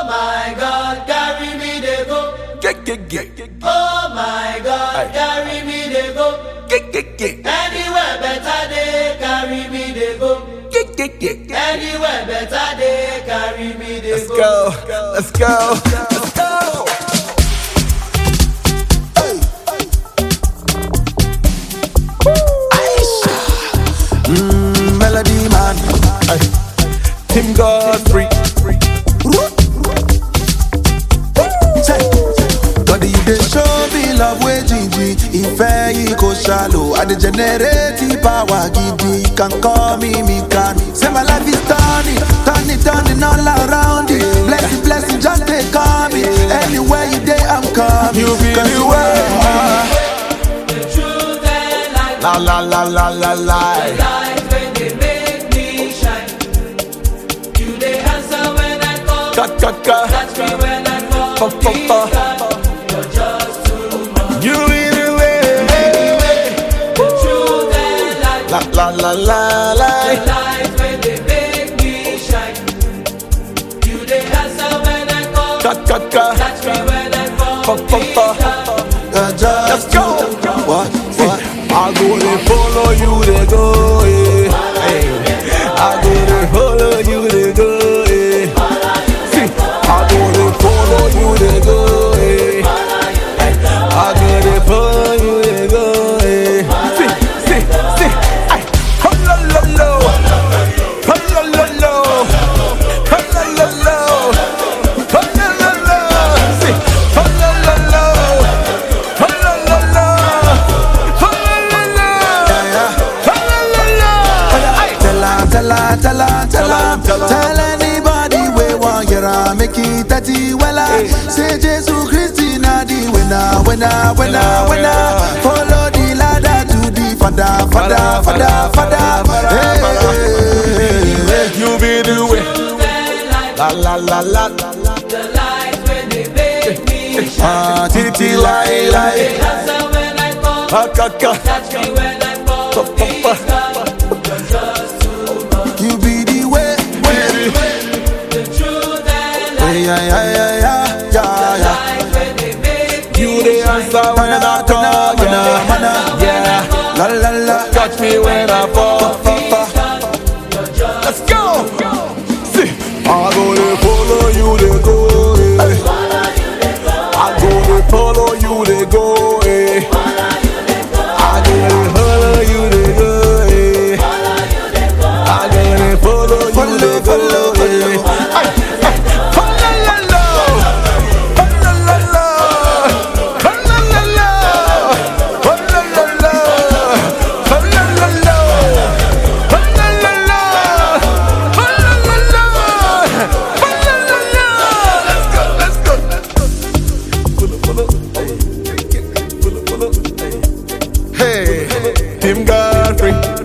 my God, carry me they go. Oh my God, carry me they go. Anywhere better they carry me they go. Anywhere better they carry me they Let's go. go, let's go, let's go. Melody man, Tim Godfrey. God, you dey show me love way Gigi. Ìfẹ́ yìí kò shallow. I dey generate power gidi. You can call me Mikan. Say my life is turning, turning, turning all around it. Blessing, blessing, just take call me. Anywhere you dey, I'm coming. You be the way. The truth and life. La la la la la la. Life when they make me shine. You they answer when I call. Catch me when I fall. Please God, you're just too much. You in the way. The truth and life. La la la la la. Life when they make me shine. You they answer when I call. Catch me when I fall. Please God, Let's go. What? I go to follow you, they go. Hey. I go to follow you, they go. See, I go to follow you, they go. I go to follow you, they go. See. Ay, ho-lo-lo-lo. Ho-lo-lo-lo. Ho-lo-lo-lo. Ho-lo-lo-lo. See, ho-lo-lo-lo. Ho-lo-lo-lo. Tell anybody we want you to make it 30 wella. Say Jesus Christ na the winner. Follow the ladder to the Father. Hey. You be the way. La la la la. the life when they make me shine. Titi lai. They answer when I call. Catch me when I fall. Please God, you're just too much. You be the way. The truth and life. Yeah. Life when they make me You the answer when I call, yeah. La. Catch me when I fall. Let's go. See, I go to follow you, they go. I go to follow you, they go. I go to follow you, they go. I go to follow you, they go. Hey, Tim Godfrey.